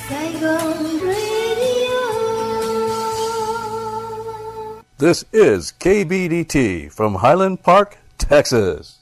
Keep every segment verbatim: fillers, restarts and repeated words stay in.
Saigon Radio. This is K B D T from Highland Park, Texas.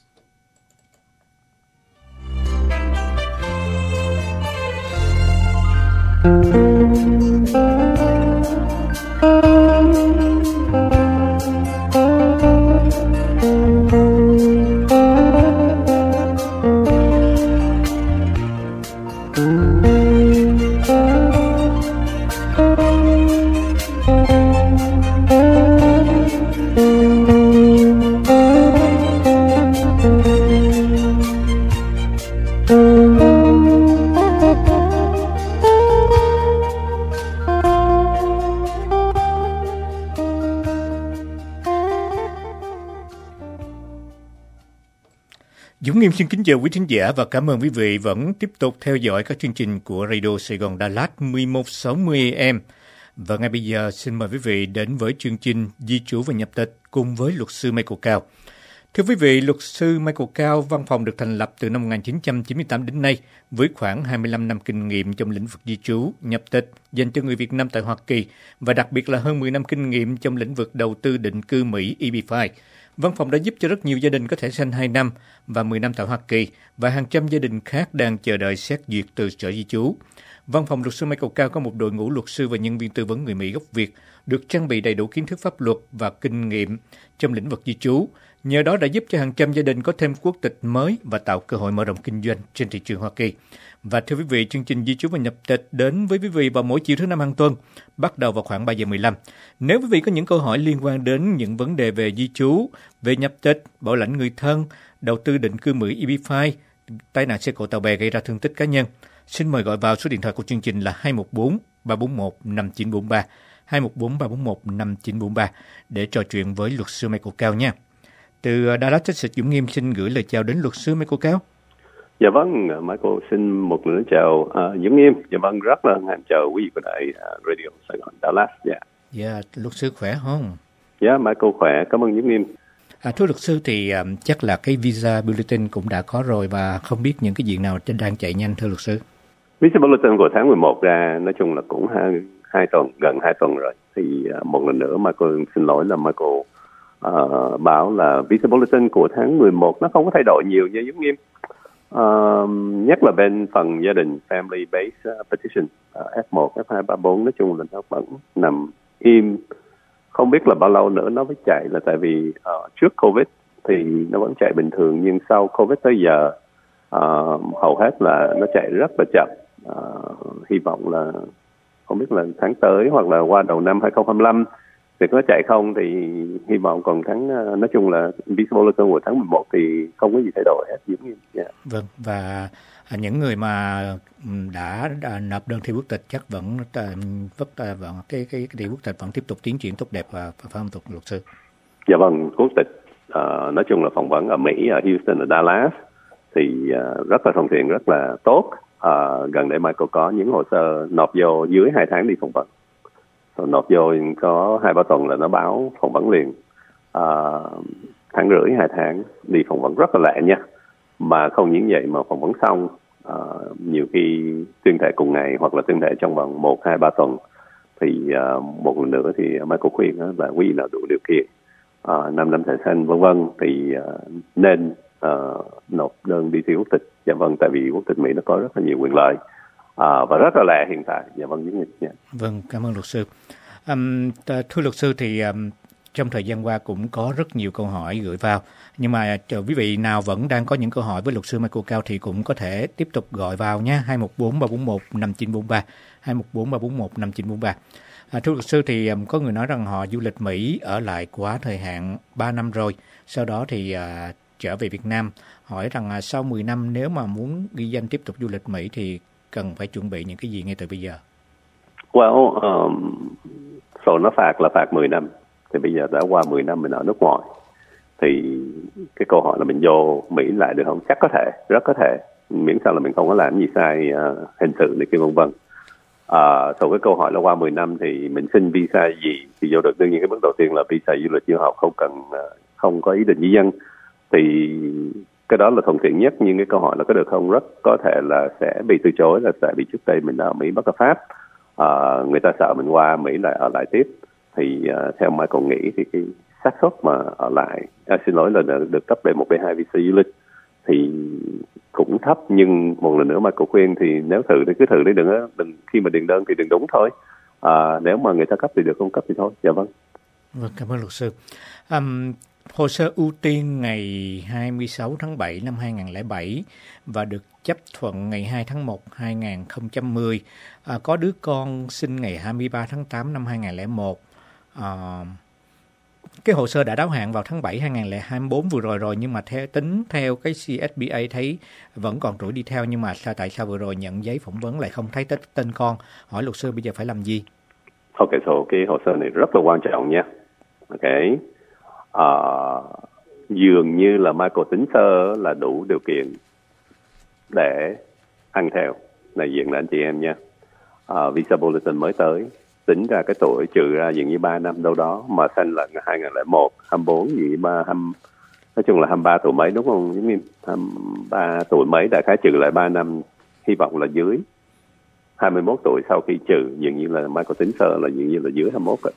Dũng Nghiêm xin kính chào quý thính giả và cảm ơn quý vị vẫn tiếp tục theo dõi các chương trình của Radio Sài Gòn Đà Lạt mười một sáu mươi A M. Và ngay bây giờ xin mời quý vị đến với chương trình Di trú và nhập tịch cùng với luật sư Michael Cao. Thưa quý vị, luật sư Michael Cao, văn phòng được thành lập từ năm một nghìn chín trăm chín mươi tám đến nay với khoảng hai mươi lăm năm kinh nghiệm trong lĩnh vực di trú, nhập tịch dành cho người Việt Nam tại Hoa Kỳ và đặc biệt là hơn mười năm kinh nghiệm trong lĩnh vực đầu tư định cư Mỹ E B năm. Văn phòng đã giúp cho rất nhiều gia đình có thẻ xanh hai năm và mười năm tại Hoa Kỳ và hàng trăm gia đình khác đang chờ đợi xét duyệt từ Sở Di trú. Văn phòng luật sư Michael Cao có một đội ngũ luật sư và nhân viên tư vấn người Mỹ gốc Việt được trang bị đầy đủ kiến thức pháp luật và kinh nghiệm trong lĩnh vực di trú. Nhờ đó đã giúp cho hàng trăm gia đình có thêm quốc tịch mới và tạo cơ hội mở rộng kinh doanh trên thị trường Hoa Kỳ. Và thưa quý vị, chương trình Di trú và nhập tịch đến với quý vị vào mỗi chiều thứ năm hàng tuần, bắt đầu vào khoảng ba giờ mười lăm. Nếu quý vị có những câu hỏi liên quan đến những vấn đề về di trú, về nhập tịch, bảo lãnh người thân, đầu tư định cư Mỹ E B năm, tai nạn xe cộ tàu bè gây ra thương tích cá nhân, xin mời gọi vào số điện thoại của chương trình là hai một bốn ba bốn một năm chín bốn ba, hai một bốn ba bốn một năm chín bốn ba để trò chuyện với luật sư Michael Cao nha. Từ Dallas, Texas, Dũng Nghiêm xin gửi lời chào đến luật sư Michael Cao. Dạ vâng, Michael xin một lời chào uh, Dũng Nghiêm. Dạ vâng, rất là hân chào quý vị của đài uh, Radio Sài Gòn Dallas. Dạ. Dạ, luật sư khỏe không? Dạ, Michael khỏe, cảm ơn Dũng Nghiêm. À, thưa luật sư thì um, chắc là cái visa bulletin cũng đã có rồi và không biết những cái diện nào đang chạy nhanh thưa luật sư? Visa bulletin của tháng mười một ra, nói chung là cũng hai, hai tuần, gần hai tuần rồi. Thì uh, một lần nữa Michael xin lỗi là Michael uh, báo là visa bulletin của tháng mười một nó không có thay đổi nhiều nha Dũng Nghiêm. Uh, nhất là bên phần gia đình family based uh, petition uh, F một, F hai, ba, bốn nói chung là nó vẫn nằm im, không biết là bao lâu nữa nó mới chạy, là tại vì uh, trước Covid thì nó vẫn chạy bình thường nhưng sau Covid tới giờ uh, hầu hết là nó chạy rất là chậm. Uh, hy vọng là không biết là tháng tới hoặc là qua đầu năm hai không hai lăm thì nó chạy không thì hy vọng, còn tháng nói chung là visa bulletin của tháng mười một thì không có gì thay đổi hết. Yeah. Vâng, và những người mà đã, đã nộp đơn thi quốc tịch chắc vẫn vẫn cái cái thi quốc tịch vẫn tiếp tục tiến triển tốt đẹp và phải không luật sư? Dạ vâng, quốc tịch uh, nói chung là phỏng vấn ở Mỹ, ở Houston, ở Dallas thì uh, rất là thuận tiện, rất là tốt. Uh, gần đây Michael có những hồ sơ nộp vô dưới hai tháng đi phỏng vấn. Rồi nộp vô có hai ba tuần là nó báo phỏng vấn liền. À, tháng rưỡi, hai tháng đi phỏng vấn rất là lẹ nha. Mà không những vậy mà phỏng vấn xong, à, nhiều khi tuyên thệ cùng ngày hoặc là tuyên thệ trong vòng một, hai, ba tuần. Thì à, một lần nữa thì Michael khuyên đó là quý vị nào đủ điều kiện, à, năm năm thẻ xanh vân vân thì à, nên à, nộp đơn đi thi quốc tịch. Dạ vâng, tại vì quốc tịch Mỹ nó có rất là nhiều quyền lợi. À, và rất là lẹ hiện tại. Dạ vâng, Dũng Nghiêm. Vâng, cảm ơn luật sư. Um, thưa luật sư thì um, trong thời gian qua cũng có rất nhiều câu hỏi gửi vào, nhưng mà chờ quý vị nào vẫn đang có những câu hỏi với luật sư Michael Cao thì cũng có thể tiếp tục gọi vào nhé, hai một bốn ba bốn một năm chín bốn ba, hai một bốn ba bốn một năm chín bốn ba. À, thưa luật sư thì um, có người nói rằng họ du lịch Mỹ ở lại quá thời hạn ba năm rồi, sau đó thì uh, trở về Việt Nam, hỏi rằng uh, sau mười năm nếu mà muốn ghi danh tiếp tục du lịch Mỹ thì cần phải chuẩn bị những cái gì ngay từ bây giờ? Well, um, rồi nó phạt là phạt mười năm. Thì bây giờ đã qua mười năm mình ở nước ngoài. Thì cái câu hỏi là mình vô Mỹ lại được không? Chắc có thể, rất có thể. Miễn sao là mình không có làm gì sai uh, hình sự này kia vân vân. Uh, rồi cái câu hỏi là qua mười năm thì mình xin visa gì thì vô được. Đương nhiên cái bước đầu tiên là visa du lịch du học, không cần uh, không có ý định di dân. Thì cái đó là thuận tiện nhất, nhưng cái câu hỏi là có được không rất có thể là sẽ bị từ chối, là tại vì trước đây mình đã ở Mỹ bất hợp pháp, à, người ta sợ mình qua Mỹ lại ở lại tiếp. Thì uh, theo Michael nghĩ thì cái xác suất mà ở lại, à, xin lỗi là được cấp B một B hai visa du lịch thì cũng thấp, nhưng một lần nữa Michael khuyên thì nếu thử thì cứ thử đi, đừng đừng khi mà điền đơn thì đừng đúng thôi. À, nếu mà người ta cấp thì được, không cấp thì thôi. Dạ vâng. Vâng, cảm ơn luật sư. Um, hồ sơ ưu tiên ngày hai mươi sáu tháng bảy năm hai nghìn không trăm lẻ bảy và được chấp thuận ngày hai tháng một năm hai nghìn không trăm mười. À, có đứa con sinh ngày hai mươi ba tháng tám năm hai nghìn không trăm lẻ một. À, cái hồ sơ đã đáo hạn vào tháng bảy hai nghìn không trăm hai mươi tư vừa rồi rồi, nhưng mà theo tính theo cái xê ét bê a thấy vẫn còn tuổi đi theo, nhưng mà sao tại sao vừa rồi nhận giấy phỏng vấn lại không thấy tên con? Hỏi luật sư bây giờ phải làm gì? Ok, so cái hồ sơ này rất là quan trọng nha. Ok, à, dường như là Michael tính sơ là đủ điều kiện để ăn theo. Này diện là anh chị em nha. À, Visa Bulletin mới tới, tính ra cái tuổi trừ ra dường như ba năm đâu đó, mà sanh là hai nghìn không trăm lẻ một, hai mươi bốn, gì ba, hai mươi, nói chung là hai mươi ba tuổi mấy đúng không? Giống như hai mươi ba tuổi mấy, đại khái trừ lại ba năm, hy vọng là dưới hai mươi mốt tuổi sau khi trừ, dường như là Michael tính sơ là dường như là dưới hai mươi mốt rồi.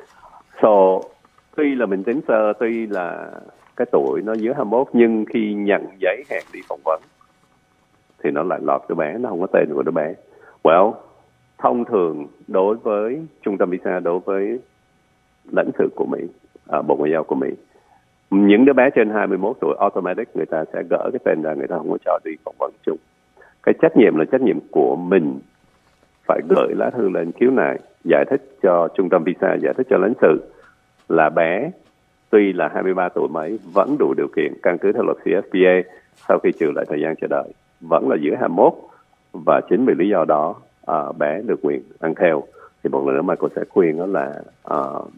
So, tuy là mình tính sơ, tuy là cái tuổi nó dưới hai mươi mốt, nhưng khi nhận giấy hẹn đi phỏng vấn thì nó lại lọt đứa bé, nó không có tên của đứa bé. Well, thông thường đối với trung tâm visa, đối với lãnh sự của Mỹ, à, Bộ Ngoại giao của Mỹ, những đứa bé trên hai mươi mốt tuổi automatic người ta sẽ gỡ cái tên ra, người ta không có cho đi phỏng vấn chung. Cái trách nhiệm là trách nhiệm của mình phải gửi lá thư lên khiếu nại, giải thích cho trung tâm visa, giải thích cho lãnh sự là bé tuy là hai mươi ba tuổi mấy vẫn đủ điều kiện căn cứ theo luật xê ét bê a, sau khi trừ lại thời gian chờ đợi vẫn là dưới hai mươi mốt, và chính vì lý do đó à, bé được quyền ăn theo. Thì một lần nữa mà cô sẽ khuyên đó là à,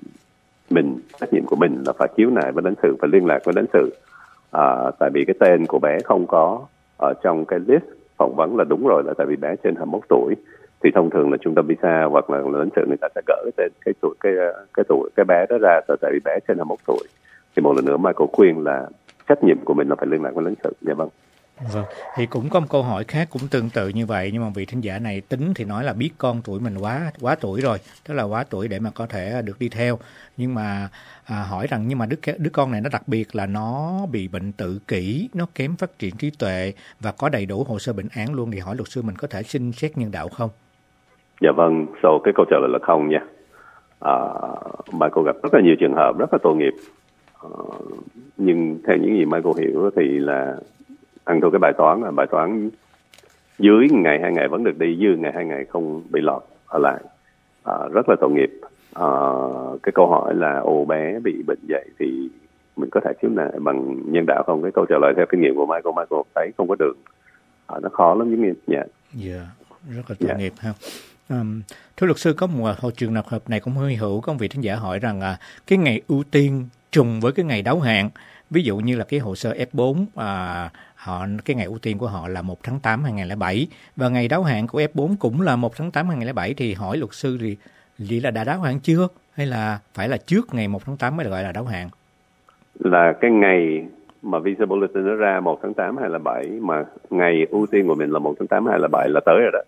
mình, trách nhiệm của mình là phải khiếu nại với lãnh sự, phải liên lạc với lãnh sự, à, tại vì cái tên của bé không có ở trong cái list phỏng vấn là đúng rồi, là tại vì bé trên hai mươi mốt tuổi. Thì thông thường là trung tâm visa hoặc là lãnh sự người ta sẽ gỡ cái tên cái tuổi cái cái tuổi cái bé đó ra, tại vì bé trên hai mươi mốt tuổi. Thì một lần nữa Michael khuyên là trách nhiệm của mình là phải liên lạc với lãnh sự. Dạ vâng. Vâng, thì cũng có một câu hỏi khác cũng tương tự như vậy, nhưng mà vị thính giả này tính thì nói là biết con tuổi mình quá quá tuổi rồi, tức là quá tuổi để mà có thể được đi theo, nhưng mà à, hỏi rằng nhưng mà đứa đứa con này nó đặc biệt là nó bị bệnh tự kỷ, nó kém phát triển trí tuệ và có đầy đủ hồ sơ bệnh án luôn, thì hỏi luật sư mình có thể xin xét nhân đạo không? Dạ vâng, so cái câu trả lời là không nha. À, Michael gặp rất là nhiều trường hợp rất là tội nghiệp, à, nhưng theo những gì Michael hiểu thì là ăn thua cái bài toán là bài toán dưới ngày hai ngày vẫn được đi, dư ngày hai ngày không bị lọt ở lại, à, rất là tội nghiệp. À, cái câu hỏi là ô bé bị bệnh vậy thì mình có thể khiếu nại bằng nhân đạo không? Cái câu trả lời theo kinh nghiệm của Michael, Michael thấy không có được, à, nó khó lắm. Giống như dạ, yeah, rất là tội yeah. nghiệp ha. Um, thưa luật sư, có một hồi trường hợp này cũng hơi hữu, có một vị thính giả hỏi rằng à, cái ngày ưu tiên trùng với cái ngày đáo hạn, ví dụ như là cái hồ sơ F bốn, à, họ cái ngày ưu tiên của họ là một tháng tám năm hai nghìn không trăm lẻ bảy và ngày đáo hạn của F bốn cũng là một tháng tám năm hai nghìn không trăm lẻ bảy, thì hỏi luật sư thì lý là đã đáo hạn chưa, hay là phải là trước ngày một tháng tám mới được gọi là đáo hạn? Là cái ngày mà Visa Bulletin nó ra một tháng tám hay là bảy, mà ngày ưu tiên của mình là một tháng tám hay là bảy là tới rồi đó.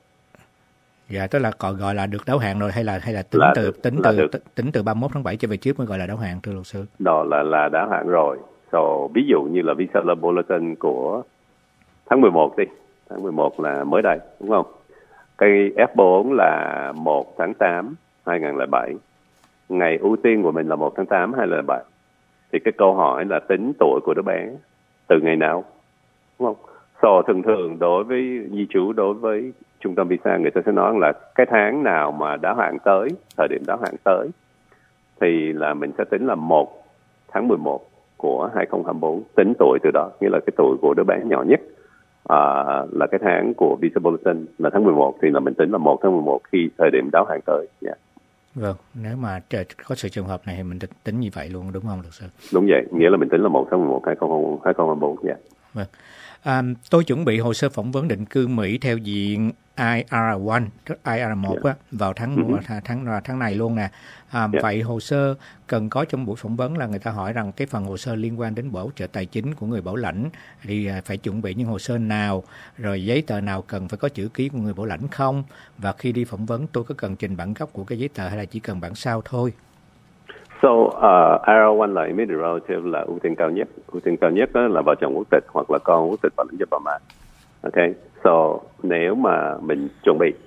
Dạ, tức là còn gọi là được đáo hạn rồi, hay là hay là tính là từ được, tính là từ được. tính từ ba mươi mốt tháng bảy trở về trước mới gọi là đáo hạn, thưa luật sư? Đó là là đáo hạn rồi. So, ví dụ như là Visa Bulletin của tháng mười một đi, tháng mười một là mới đây, đúng không? Cái F bốn là một tháng tám hai nghìn không trăm lẻ bảy, ngày ưu tiên của mình là một tháng tám hai nghìn không trăm lẻ bảy. Thì cái câu hỏi là tính tuổi của đứa bé từ ngày nào, đúng không? So, thường thường đối với di trú, đối với trung tâm visa, người ta sẽ nói là cái tháng nào mà đáo hạn tới, thời điểm đáo hạn tới, thì là mình sẽ tính là một tháng mười một của hai nghìn không trăm hai mươi tư, tính tuổi từ đó, nghĩa là cái tuổi của đứa bé nhỏ nhất, à, là cái tháng của Visa Bulletin là tháng mười một, thì là mình tính là một tháng mười một khi thời điểm đáo hạn tới. Yeah. Vâng, nếu mà có sự trường hợp này thì mình tính như vậy luôn, đúng không luật sư? Đúng vậy, nghĩa là mình tính là một tháng mười một hai nghìn không trăm hai mươi tư. Yeah. Vâng. À, tôi chuẩn bị hồ sơ phỏng vấn định cư Mỹ theo diện I R một, tức I R một á, vào tháng mm-hmm. tháng tháng này luôn nè. À, yeah. Vậy hồ sơ cần có trong buổi phỏng vấn là người ta hỏi rằng cái phần hồ sơ liên quan đến hỗ trợ tài chính của người bảo lãnh thì phải chuẩn bị những hồ sơ nào, rồi giấy tờ nào cần phải có chữ ký của người bảo lãnh không, và khi đi phỏng vấn tôi có cần trình bản gốc của cái giấy tờ hay là chỉ cần bản sao thôi? So, uh, I R một là immediate relative là ưu tiên cao nhất. Ưu tiên cao nhất đó là vợ chồng quốc tịch hoặc là con quốc tịch bảo lãnh cho bà mẹ. Ok, so nếu mà mình chuẩn bị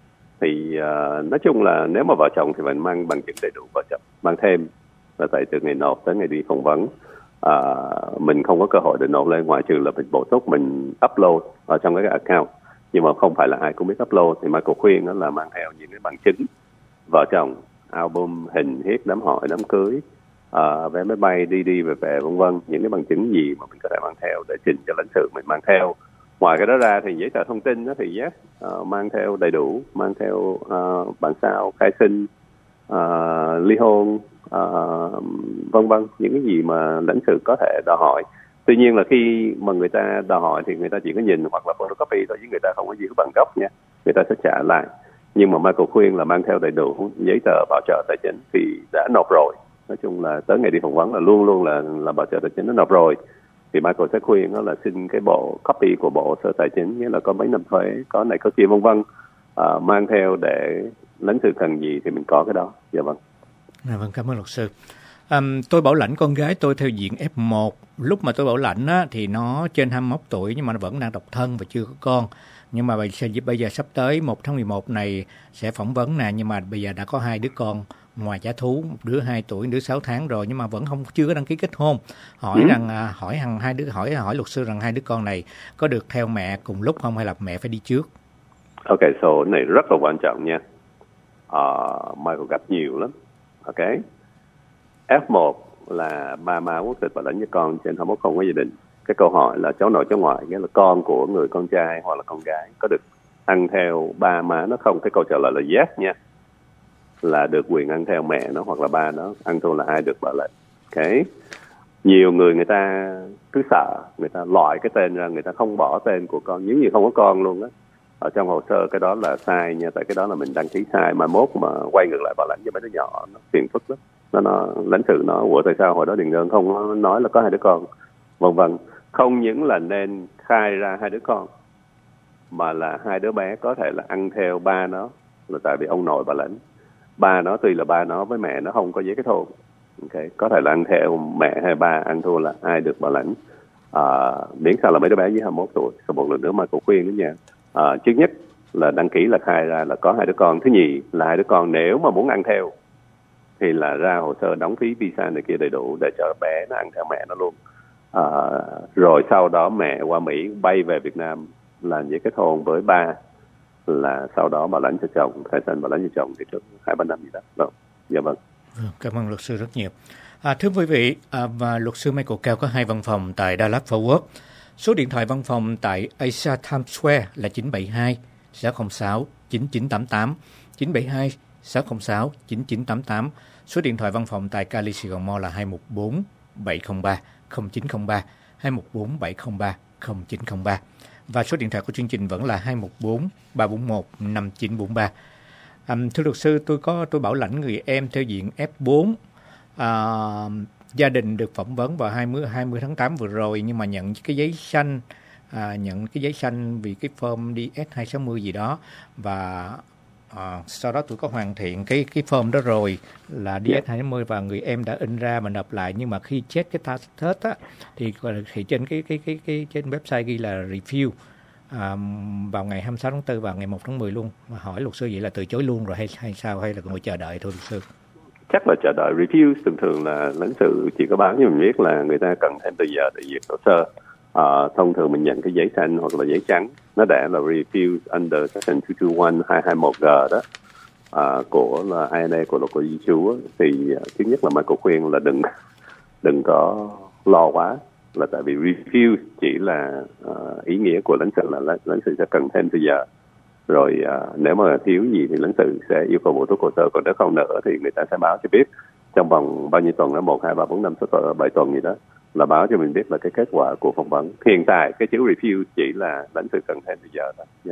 thì uh, nói chung là nếu mà vợ chồng thì mình mang bằng chứng đầy đủ vợ chồng, mang thêm là tại từ ngày nộp tới ngày đi phỏng vấn. Uh, mình không có cơ hội để nộp lên ngoại trừ là mình bổ túc, mình upload ở trong cái account, nhưng mà không phải là ai cũng biết upload. Thì Michael khuyên đó là mang theo những cái bằng chứng vợ chồng, album, hình, hiếp, đám hỏi, đám cưới, uh, vé máy bay, đi đi về về vân vân, những cái bằng chứng gì mà mình có thể mang theo để trình cho lãnh sự mình mang theo. Ngoài cái đó ra thì giấy tờ thông tin đó thì yes, uh, mang theo đầy đủ, mang theo uh, bản sao, khai sinh, uh, ly hôn, uh, vân vân, những cái gì mà lãnh sự có thể đòi hỏi. Tuy nhiên là khi mà người ta đòi hỏi thì người ta chỉ có nhìn hoặc là photocopy thôi, chứ người ta không có giữ bằng gốc nha, người ta sẽ trả lại. Nhưng mà Michael khuyên là mang theo đầy đủ giấy tờ bảo trợ tài chính thì đã nộp rồi. Nói chung là tới ngày đi phỏng vấn là luôn luôn là là bảo trợ tài chính đã nộp rồi. Thì Michael sẽ khuyên đó là xin cái bộ copy của bộ sơ tài chính, nghĩa là có mấy năm thuế, có này có kia vân vân, à, mang theo để lãnh sự cần gì thì mình có cái đó. Dạ vâng. À, vâng, cảm ơn luật sư. Um, tôi bảo lãnh con gái tôi theo diện F một. Lúc mà tôi bảo lãnh á, thì nó trên hai mươi mốt tuổi nhưng mà nó vẫn đang độc thân và chưa có con. Nhưng mà bây giờ sắp tới một tháng mười một này sẽ phỏng vấn nè, nhưng mà bây giờ đã có hai đứa con ngoài trả thú, một đứa hai tuổi, một đứa sáu tháng rồi, nhưng mà vẫn không chưa có đăng ký kết hôn. Hỏi ừ. rằng hỏi hàng hai đứa hỏi hỏi luật sư rằng hai đứa con này có được theo mẹ cùng lúc không hay là mẹ phải đi trước? Ok, so cái này rất là quan trọng nha. Uh, Michael gặp nhiều lắm. Ok. F một là ba má quốc tịch bảo lãnh với con trên hai mươi mốt không có gia đình. Cái câu hỏi là cháu nội cháu ngoại, nghĩa là con của người con trai hoặc là con gái có được ăn theo ba má nó không? Cái câu trả lời là yes nha, là được quyền ăn theo mẹ nó hoặc là ba nó, ăn thua là ai được bảo lãnh. Ok. Nhiều người người ta cứ sợ, người ta loại cái tên ra, người ta không bỏ tên của con, giống như không có con luôn á. Ở trong hồ sơ cái đó là sai nha, tại cái đó là mình đăng ký sai, mà mốt mà quay ngược lại bảo lãnh với mấy đứa nhỏ nó phiền phức lắm. Nó, nó lãnh sự nó ủa tại sao hồi đó Điền Ngân không nói là có hai đứa con, vân vân. Không những là nên khai ra hai đứa con, mà là hai đứa bé có thể là ăn theo ba nó, là tại vì ông nội bảo lãnh. Ba nó tuy là ba nó với mẹ nó không có giấy kết hôn, okay. Có thể là ăn theo mẹ hay ba, ăn thua là ai được bảo lãnh. À, miễn sao là mấy đứa bé dưới hai mươi mốt tuổi. Sau một lần nữa mà cô khuyên đó nha. À, trước nhất là đăng ký là khai ra là có hai đứa con. Thứ nhì là hai đứa con nếu mà muốn ăn theo thì là ra hồ sơ đóng phí visa này kia đầy đủ để cho bé nó ăn theo mẹ nó luôn. À, rồi sau đó mẹ qua Mỹ bay về Việt Nam làm giấy kết hôn với ba, là sau đó bảo lãnh cho chồng, khai sinh bảo lãnh cho chồng thì trước hai ba năm gì đó. Vâng, dạ vâng. Cảm ơn luật sư rất nhiều. À, thưa quý vị, à, và luật sư Michael Cao có hai văn phòng tại Dallas Fort Worth. Số điện thoại văn phòng tại Asia Times Square là chín bảy hai sáu không sáu chín chín tám tám, chín bảy hai sáu không sáu chín chín tám tám. Số điện thoại văn phòng tại Cali Sài Gòn Mall là hai một bốn bảy không ba không chín không ba, hai một bốn bảy không ba không chín không ba. Và số điện thoại của chương trình vẫn là hai một bốn ba bốn một năm chín bốn ba. À, thưa luật sư, tôi có tôi bảo lãnh người em theo diện F bốn. À, gia đình được phỏng vấn vào hai mươi, hai mươi tháng tám vừa rồi, nhưng mà nhận cái giấy xanh, à, nhận cái giấy xanh vì cái form D S hai sáu mươi gì đó, và à, sau đó tôi có hoàn thiện cái cái form đó rồi là D S hai sáu mươi và người em đã in ra mà nộp lại, nhưng mà khi check cái tax test á thì thì trên cái cái cái cái trên website ghi là refuse. À, vào ngày hai mươi sáu tháng tư và ngày một tháng mười luôn. Mà hỏi luật sư vậy là từ chối luôn rồi hay hay sao, hay là còn chờ đợi thôi luật sư? Chắc là chờ đợi review. Thường thường là lãnh sự chỉ có báo cho mình biết là người ta cần thêm từ giờ để duyệt hồ sơ. À, thông thường mình nhận cái giấy xanh hoặc là giấy trắng, nó đã là refuse under section hai hai một hai hai một G đó, à, của là I N A của luật của di trú. Thì uh, thứ nhất là Michael khuyên là đừng đừng có lo quá, là tại vì refuse chỉ là uh, ý nghĩa của lãnh sự là lãnh sự sẽ cần thêm từ giờ. Rồi uh, nếu mà thiếu gì thì lãnh sự sẽ yêu cầu bổ túc hồ sơ, còn nếu không nữa thì người ta sẽ báo cho biết trong vòng bao nhiêu tuần đó, một, hai, ba, bốn, năm, sáu tuần, bảy tuần gì đó, là báo cho mình biết là cái kết quả của phỏng vấn. Hiện tại cái chữ refuse chỉ là lãnh sự cần thêm bây giờ đó. Yeah.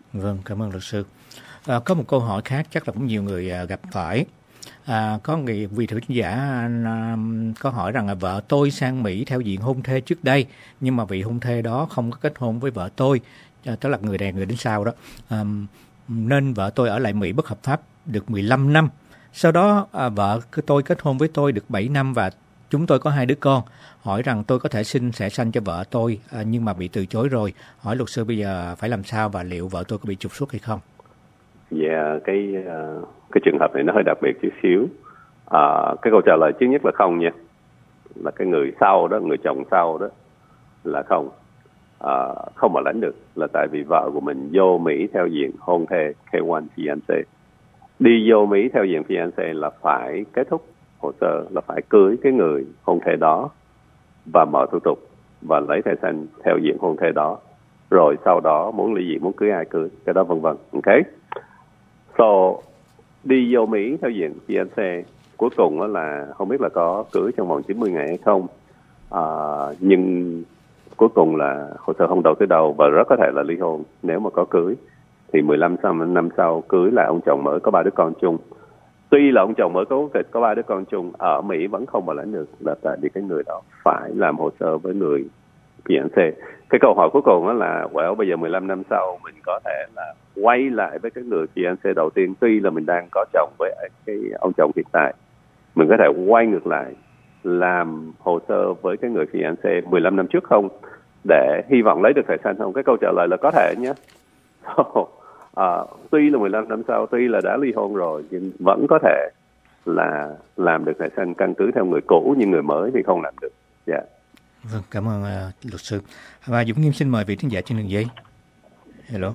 Vâng, cảm ơn luật sư. À, có một câu hỏi khác chắc là cũng nhiều người à, gặp phải. À, có người vị thử giả à, có hỏi rằng là vợ tôi sang Mỹ theo diện hôn thê trước đây, nhưng mà vị hôn thê đó không có kết hôn với vợ tôi, à, tức là người này người đến sau đó, à, nên vợ tôi ở lại Mỹ bất hợp pháp được mười lăm năm. Sau đó à, vợ tôi kết hôn với tôi được bảy năm và chúng tôi có hai đứa con. Hỏi rằng tôi có thể xin sẽ sanh cho vợ tôi à, nhưng mà bị từ chối rồi. Hỏi luật sư bây giờ phải làm sao và liệu vợ tôi có bị trục xuất hay không? Dạ, yeah, cái uh, cái trường hợp này nó hơi đặc biệt chút xíu. Uh, cái câu trả lời trước nhất là không nha. Là cái người sau đó, người chồng sau đó là không. Uh, không mà lãnh được là tại vì vợ của mình vô Mỹ theo diện hôn thê K một fiancé. Đi vô Mỹ theo diện fiancé là phải kết thúc hồ sơ, là phải cưới cái người hôn thê đó và mở thủ tục và lấy thẻ xanh theo diện hôn thê đó. Rồi sau đó muốn ly dị, muốn cưới ai cưới, cái đó vân vân. Ok. So, đi vô Mỹ theo diện fiancé, cuối cùng đó là không biết là có cưới trong vòng chín mươi ngày hay không. À, nhưng cuối cùng là hồ sơ không đầu tới đầu và rất có thể là ly hôn. Nếu mà có cưới thì mười lăm năm sau cưới là ông chồng mới có ba đứa con chung. Tuy là ông chồng mới có quốc tịch có ba đứa con chung, ở Mỹ vẫn không mà lãnh được là tại vì cái người đó phải làm hồ sơ với người fiancé. Cái câu hỏi cuối cùng đó là well, bây giờ mười lăm năm sau mình có thể là quay lại với cái người fiancé đầu tiên, tuy là mình đang có chồng với cái ông chồng hiện tại, mình có thể quay ngược lại làm hồ sơ với cái người fiancé mười lăm năm trước không, để hy vọng lấy được thẻ xanh không? Cái câu trả lời là có thể nhé. So, à, tuy là mười lăm năm sau, tuy là đã ly hôn rồi, nhưng vẫn có thể là làm được thẻ xanh căn cứ theo người cũ, nhưng người mới thì không làm được. Dạ. Yeah. Vâng, cảm ơn uh, luật sư. Và Dũng Nghiêm xin mời vị khán giả trên đường dây. Hello.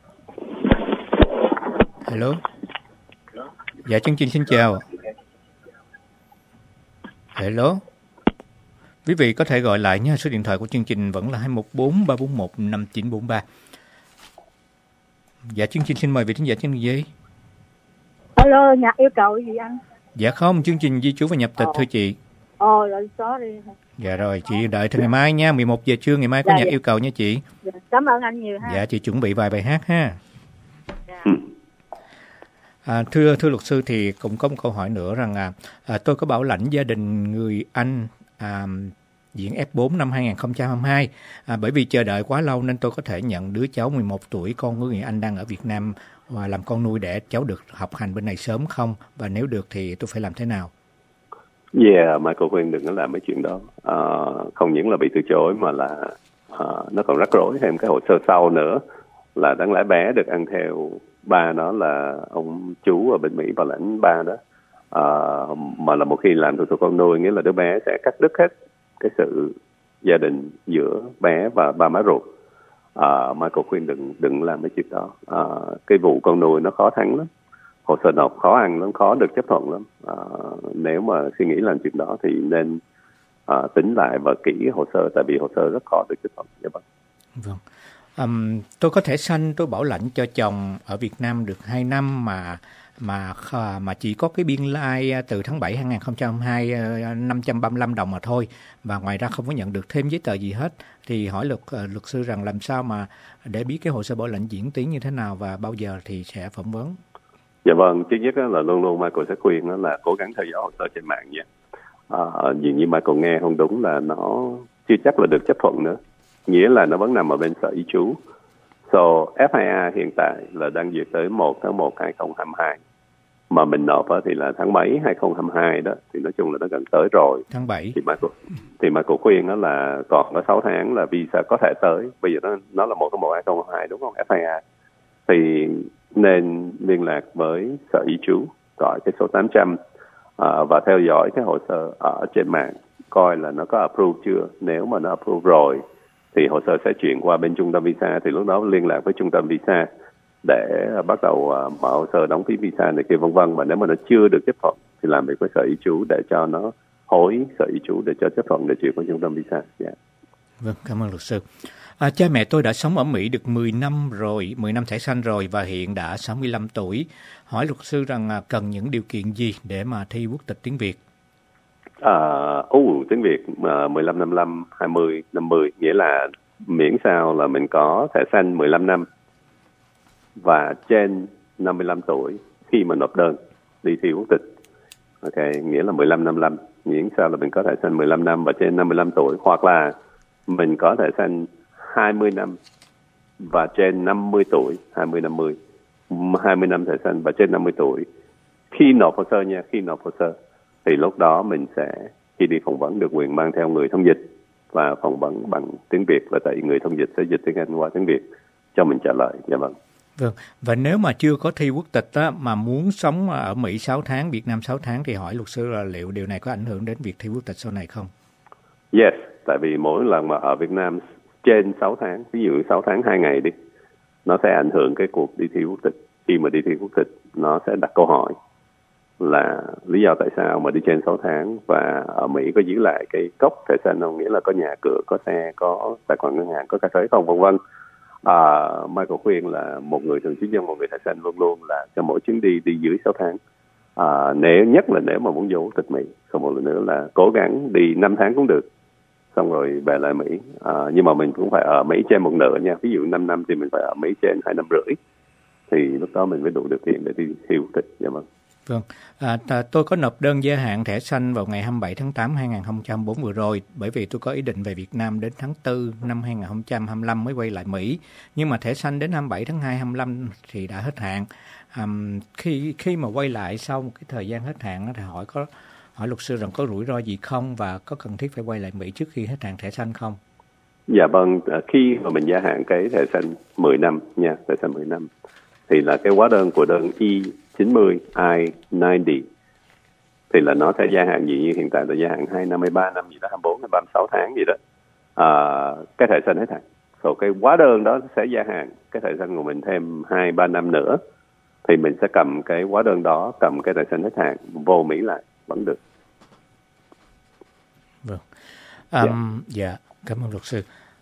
Hello. Dạ, chương trình xin chào. Hello. Quý vị có thể gọi lại nha, số điện thoại của chương trình vẫn là hai một bốn ba bốn một năm chín bốn ba. Dạ, chương trình xin mời vị khán giả trên đường dây. Alo, nhạc yêu cầu gì anh? Dạ không, chương trình di trú và nhập tịch Ồ. thôi chị. Ồ, rồi sorry. Dạ rồi, chị đợi tới ngày mai nha, mười một giờ trưa ngày mai có Dạ, nhạc dạ. yêu cầu nha chị. Dạ, cảm ơn anh nhiều ha. Dạ, chị chuẩn bị vài bài hát ha. Dạ. À, thưa thưa luật sư, thì cũng có một câu hỏi nữa rằng à, à, tôi có bảo lãnh gia đình người Anh à, diện F bốn năm hai không hai hai, à, bởi vì chờ đợi quá lâu nên tôi có thể nhận đứa cháu mười một tuổi con của người Anh đang ở Việt Nam và làm con nuôi để cháu được học hành bên này sớm không? Và nếu được thì tôi phải làm thế nào? Yeah, Michael khuyên đừng có làm mấy chuyện đó. Uh, không những là bị từ chối mà là uh, nó còn rắc rối thêm cái hồ sơ sau nữa, là đáng lẽ bé được ăn theo ba nó là ông chú ở bên Mỹ bảo lãnh ba đó, uh, mà là một khi làm thủ tục con nuôi nghĩa là đứa bé sẽ cắt đứt hết cái sự gia đình giữa bé và ba má ruột. Uh, Michael khuyên đừng đừng làm mấy chuyện đó. Uh, cái vụ con nuôi nó khó thắng lắm, hồ sơ nộp khó ăn lắm, khó được chấp thuận lắm. À, nếu mà suy nghĩ làm chuyện đó thì nên à, tính lại và kỹ hồ sơ, tại vì hồ sơ rất khó được chấp thuận. Dạ vâng. Vâng. Um, tôi có thể sanh tôi bảo lãnh cho chồng ở Việt Nam được hai năm mà mà mà chỉ có cái biên lai từ tháng bảy hai không hai hai năm trăm ba mươi lăm đồng mà thôi, và ngoài ra không có nhận được thêm giấy tờ gì hết. Thì hỏi luật luật sư rằng làm sao mà để biết cái hồ sơ bảo lãnh diễn tiến như thế nào và bao giờ thì sẽ phỏng vấn? Dạ vâng, trước nhất là luôn luôn Michael sẽ khuyên đó là cố gắng theo dõi hồ sơ trên mạng nha. À, dường như Michael nghe không đúng là nó chưa chắc là được chấp thuận nữa, nghĩa là nó vẫn nằm ở bên sở ý trú. So F hai A hiện tại là đang duyệt tới một tháng một hai không hai hai, mà mình nộp thì là tháng bảy hai không hai hai đó, thì nói chung là nó gần tới rồi. Tháng bảy. Thì Michael thì Michael khuyên đó là còn có sáu tháng là visa có thể tới. Bây giờ nó nó là một tháng một hai không hai hai đúng không? F hai A thì nên liên lạc với sở ý trú, gọi cái số tám trăm à, và theo dõi cái hồ sơ ở trên mạng coi là nó có approve chưa. Nếu mà nó approve rồi thì hồ sơ sẽ chuyển qua bên trung tâm visa, thì lúc đó liên lạc với trung tâm visa để bắt đầu uh, mở hồ sơ đóng phí visa này kia vân vân. Và nếu mà nó chưa được chấp thuận thì làm việc với sở ý trú để cho nó hối sở ý trú để cho chấp thuận để chuyển qua trung tâm visa. Yeah. Vâng, cảm ơn luật sư. À, cha mẹ tôi đã sống ở Mỹ được mười năm rồi, mười năm thẻ xanh rồi và hiện đã sáu mươi lăm tuổi. Hỏi luật sư rằng à, cần những điều kiện gì để mà thi quốc tịch tiếng Việt? À, uh, tiếng Việt uh, mười lăm, năm mươi lăm, hai mươi, năm mươi, nghĩa là miễn sao là mình có thẻ xanh mười lăm năm. và trên năm mươi lăm tuổi khi mà nộp đơn đi thi quốc tịch. Ok, nghĩa là mười lăm năm năm, miễn sao là mình có thẻ xanh mười lăm năm và trên năm mươi lăm tuổi, hoặc là mình có thẻ xanh hai mươi năm và trên năm mươi tuổi, hai mươi năm mươi, hai mươi năm thẻ xanh và trên năm mươi tuổi. Khi nộp hồ sơ nha, khi nộp hồ sơ thì lúc đó mình sẽ, khi đi phỏng vấn, được quyền mang theo người thông dịch và phỏng vấn bằng tiếng Việt, và tại người thông dịch sẽ dịch tiếng Anh qua tiếng Việt cho mình trả lời. Dạ vâng. Vâng, và nếu mà chưa có thi quốc tịch á, mà muốn sống ở Mỹ sáu tháng, Việt Nam sáu tháng thì hỏi luật sư là liệu điều này có ảnh hưởng đến việc thi quốc tịch sau này không? Yes, tại vì mỗi lần mà ở Việt Nam trên sáu tháng, ví dụ sáu tháng hai ngày đi, nó sẽ ảnh hưởng cái cuộc đi thi quốc tịch. Khi mà đi thi quốc tịch, nó sẽ đặt câu hỏi là lý do tại sao mà đi trên sáu tháng và ở Mỹ có giữ lại cái cốc thẻ xanh không, nghĩa là có nhà cửa, có xe, có tài khoản ngân hàng, có cái thuế không, vân vân. À, Michael khuyên là một người thường trú nhân, một người thẻ xanh luôn luôn là cho mỗi chuyến đi đi dưới sáu tháng. À, nếu nhất là nếu mà muốn vô quốc tịch Mỹ, còn một lần nữa là cố gắng đi năm tháng cũng được, xong rồi về lại Mỹ. À, nhưng mà mình cũng phải ở Mỹ trên một nửa nha. Ví dụ năm năm thì mình phải ở Mỹ trên hai năm rưỡi, thì lúc đó mình mới đủ điều kiện để đi thi quốc tịch. Dạ vâng. Vâng, à, t- tôi có nộp đơn gia hạn thẻ xanh vào ngày hai mươi bảy tháng tám năm hai nghìn không trăm bốn vừa rồi, bởi vì tôi có ý định về Việt Nam đến tháng tư năm hai nghìn không trăm hai mươi lăm mới quay lại Mỹ. Nhưng mà thẻ xanh đến hai mươi bảy tháng hai năm hai nghìn không trăm hai mươi lăm thì đã hết hạn. À, khi khi mà quay lại sau một cái thời gian hết hạn thì hỏi có hỏi luật sư rằng có rủi ro gì không và có cần thiết phải quay lại Mỹ trước khi hết hạn thẻ xanh không? Dạ vâng, khi mà mình gia hạn cái thẻ xanh mười năm nha, thẻ xanh mười năm thì là cái hóa đơn của đơn E chín mươi, I chín mươi thì là nó sẽ gia hạn gì, như hiện tại là gia hạn hai năm, hai ba năm gì đó, hai mươi bốn hay ba mươi sáu tháng gì đó. À, cái thẻ xanh hết hạn. Rồi cái hóa đơn đó sẽ gia hạn cái thẻ xanh của mình thêm hai ba năm nữa, thì mình sẽ cầm cái hóa đơn đó, cầm cái thẻ xanh hết hạn vô Mỹ lại vẫn được. Vâng. Um, dạ. dạ, cảm ơn luật sư.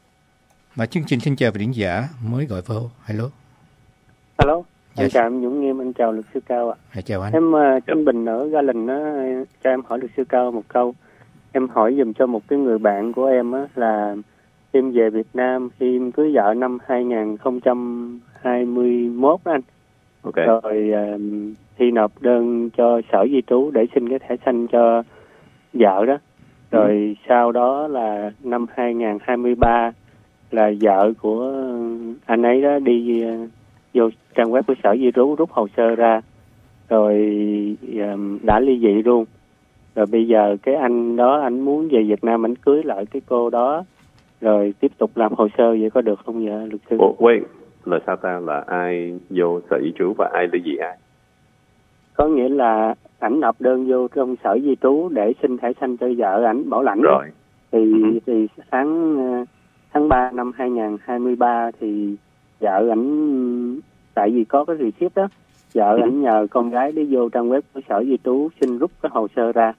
Mà chương trình xin chào và điển giả mới gọi vô. Hello. Hello. Dạ. Anh chào em Dũng Nghiêm, anh chào luật sư Cao ạ. Dạ, chào anh. Em uh, Trinh Bình ở Garland á, cho em hỏi luật sư Cao một câu. Em hỏi dùm cho một cái người bạn của em á, là em về Việt Nam khi em cưới vợ năm hai nghìn không trăm hai mươi mốt anh. Okay. Rồi uh, thi nộp đơn cho sở di trú để xin cái thẻ xanh cho vợ đó. Rồi ừ. sau đó là năm hai nghìn không trăm hai mươi ba là vợ của anh ấy đó đi uh, vô trang web của sở di trú rút hồ sơ ra, rồi um, đã ly dị luôn. Rồi bây giờ cái anh đó anh muốn về Việt Nam, anh cưới lại cái cô đó rồi tiếp tục làm hồ sơ, vậy có được không vậy luật sư? Ủa, wait, là sao ta, là ai vô sở di trú và ai ly dị ai? Có nghĩa là ảnh nộp đơn vô trong sở di trú để xin thẻ xanh cho vợ ảnh bảo lãnh rồi. Thì, ừ. thì tháng tháng ba năm hai nghìn không trăm hai mươi ba thì vợ ảnh, tại vì có cái receipt đó, vợ ảnh ừ. nhờ con gái đi vô trang web của sở di trú xin rút cái hồ sơ ra.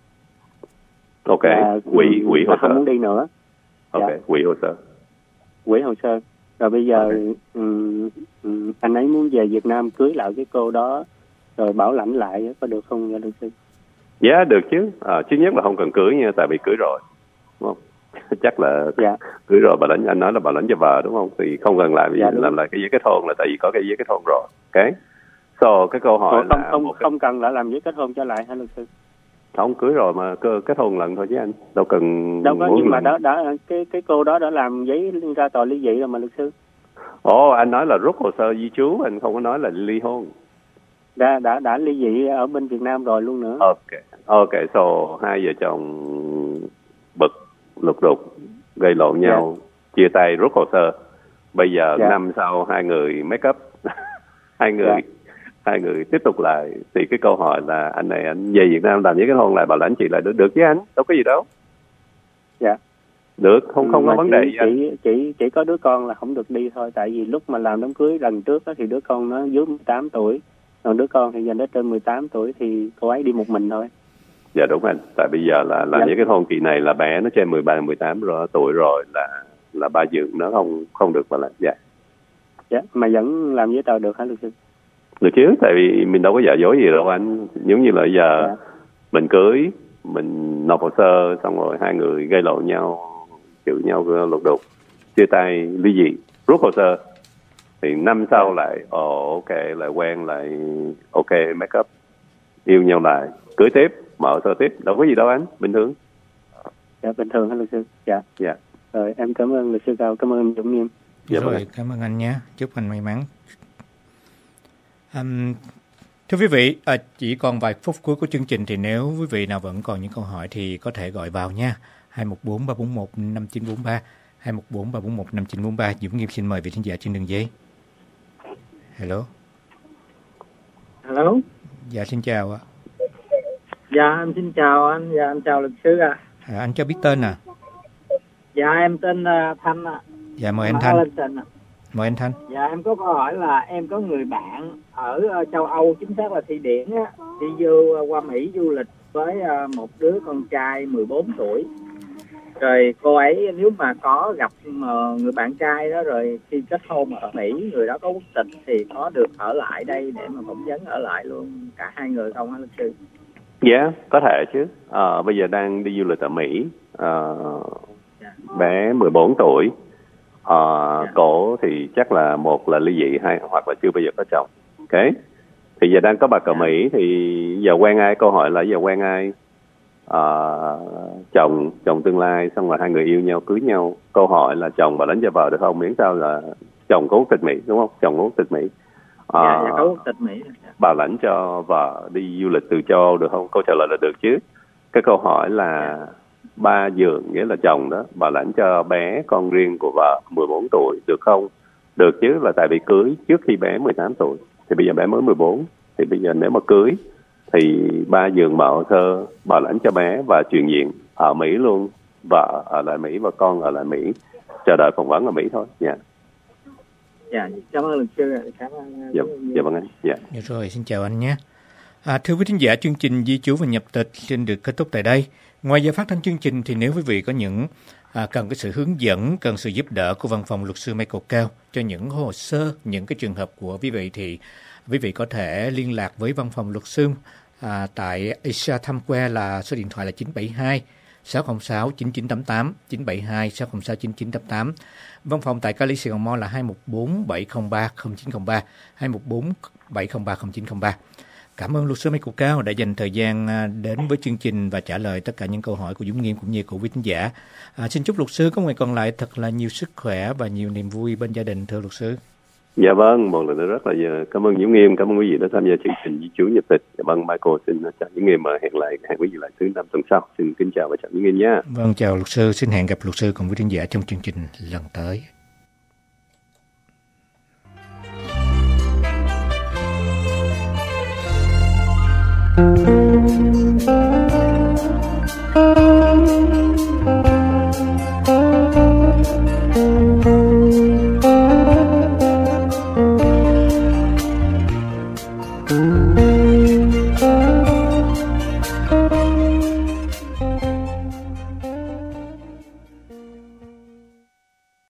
Ok, hủy hủy hồ sơ. Không muốn đi nữa. Ok, dạ. hủy hồ sơ. Hủy hồ sơ. Rồi bây giờ okay. um, um, anh ấy muốn về Việt Nam cưới lại cái cô đó rồi bảo lãnh lại, có được không luật sư? Dạ yeah, được chứ. À, chứ nhất là không cần cưới nha, tại vì cưới rồi, đúng không? Chắc là dạ. cưới rồi bảo lãnh, anh nói là bảo lãnh cho vợ đúng không? Thì không cần làm gì, dạ, làm lại cái giấy kết hôn là tại vì có cái giấy kết hôn rồi. Ok. So cái câu hỏi Ủa, không, là không cái... không cần lại làm giấy kết hôn cho lại hả luật sư? Không, cưới rồi mà cơ kết hôn lần thôi chứ anh, đâu cần. Đâu có, nhưng mà đó đã cái cái cô đó đã làm giấy ra tòa ly dị rồi mà luật sư. Ồ, anh nói là rút hồ sơ di trú, anh không có nói là ly hôn. Đã đã đã ly dị ở bên Việt Nam rồi luôn nữa. Ok, ok, so hai vợ chồng bực lục đục gây lộn nhau, yeah. chia tay rút hồ sơ. Bây giờ yeah. năm sau hai người make up, hai người yeah. hai người tiếp tục lại, thì cái câu hỏi là anh này anh về Việt Nam làm giấy kết hôn lại bảo lãnh chị lại được được với anh, đâu có gì đâu. Dạ. Yeah. Được, không không mà có vấn chỉ, đề gì anh. Chỉ, chỉ chỉ có đứa con là không được đi thôi, tại vì lúc mà làm đám cưới lần trước đó, thì đứa con nó dưới mười tám tuổi, còn đứa con thì dành đến trên mười tám tuổi thì cô ấy đi một mình thôi. Dạ đúng anh, tại bây giờ là làm dạ. giấy kết hôn kỳ này là bé nó trên mười ba mười tám rồi, tuổi rồi là là ba dưỡng nó không không được vào lại. Dạ. Dạ, mà vẫn làm giấy tờ được hả luật sư? Được chứ, tại vì mình đâu có giả dối gì đâu anh. Giống như là giờ dạ. mình cưới, mình nộp hồ sơ xong rồi hai người gây lộn nhau, chửi nhau lục đục, chia tay, ly dị, rút hồ sơ, thì năm sau lại ồ ok lại quen lại ok make up yêu nhau lại cưới tiếp mở sơ tiếp đâu có gì đâu anh bình thường. Dạ bình thường hả luật sư? Dạ. Dạ. Rồi em cảm ơn luật sư Cao, cảm ơn Dũng Nghiêm. Dạ, rồi vâng. cảm ơn anh nhé, chúc anh may mắn. Um, thưa quý vị, à, chỉ còn vài phút cuối của chương trình thì nếu quý vị nào vẫn còn những câu hỏi thì có thể gọi vào nha. hai một bốn ba bốn một năm chín bốn ba hai một bốn ba bốn một năm chín bốn ba. Dũng Nghiêm xin mời vị khán giả trên đường dây. Hello. Hello. Dạ xin chào ạ. Dạ em xin chào anh, dạ em chào luật sư ạ. À, anh cho biết tên à? Dạ em tên uh, Thanh ạ. Dạ mời anh Thanh. Arlington ạ. Mời anh Thanh. Dạ em có câu hỏi là em có người bạn ở uh, châu Âu, chính xác là Thụy Điển á, đi vô uh, qua Mỹ du lịch với uh, một đứa con trai mười bốn tuổi. Rồi cô ấy nếu mà có gặp uh, người bạn trai đó rồi khi kết hôn ở Mỹ, người đó có quốc tịch thì có được ở lại đây để mà phỏng vấn ở lại luôn cả hai người không hả luật sư? Dạ yeah, có thể chứ. À, bây giờ đang đi du lịch ở Mỹ. À, yeah. Bé mười bốn tuổi. À, yeah. Cổ thì chắc là một là ly dị hay hoặc là chưa bao giờ có chồng. Ok. Thì giờ đang có bạc ở Mỹ thì giờ quen ai? Câu hỏi là giờ quen ai? À, chồng chồng tương lai, xong rồi hai người yêu nhau cưới nhau. Câu hỏi là chồng bảo lãnh cho vợ được không? Miễn sao là chồng có quốc tịch Mỹ đúng không? Chồng có quốc tịch Mỹ. À, dạ, dạ có quốc tịch Mỹ. bảo lãnh cho vợ đi du lịch từ châu Âu được không? Câu trả lời là được chứ. Cái câu hỏi là ba giường nghĩa là chồng đó bảo lãnh cho bé con riêng của vợ mười bốn tuổi được không? Được chứ, là tại vì cưới trước khi bé mười tám tuổi thì bây giờ bé mới mười bốn, thì bây giờ nếu mà cưới thì ba giường mở hồ sơ bảo lãnh cho bé và chuyển viện ở Mỹ luôn, vợ ở lại Mỹ và con ở lại Mỹ chờ đợi phỏng vấn ở Mỹ thôi. Dạ. Dạ, cảm ơn luật sư, cảm ơn. Dạ, dạ vâng anh. Dạ. Dạ rồi, xin chào anh nhé. À, thưa quý thính giả, chương trình Di trú và nhập tịch xin được kết thúc tại đây. Ngoài giờ phát thanh chương trình thì nếu quý vị có những à, cần cái sự hướng dẫn, cần sự giúp đỡ của văn phòng luật sư Michael Cao cho những hồ sơ, những cái trường hợp của quý vị thì quý vị có thể liên lạc với văn phòng luật sư à, tại Asia Times Square là số điện thoại là chín bảy hai sáu không sáu chín chín tám tám, chín bảy hai sáu không sáu chín chín tám tám. Văn phòng tại Cali Sài Gòn Mall là hai một bốn bảy không ba không chín không ba, hai một bốn bảy không ba không chín không ba. Cảm ơn luật sư Michael Cao đã dành thời gian đến với chương trình và trả lời tất cả những câu hỏi của Dũng Nghiêm cũng như của quý khán giả. À, xin chúc luật sư có ngày còn lại thật là nhiều sức khỏe và nhiều niềm vui bên gia đình, thưa luật sư. Dạ vâng, một lần nữa rất là cảm ơn Dũng Nghiêm, cảm ơn quý vị đã tham gia chương trình Di trú nhập tịch. Dạ vâng, Michael xin chào Dũng Nghiêm và hẹn lại hẹn quý vị lại thứ năm tuần sau. Xin kính chào và chào Dũng Nghiêm nhé. Vâng, chào luật sư, xin hẹn gặp luật sư cùng quý khán giả trong chương trình lần tới.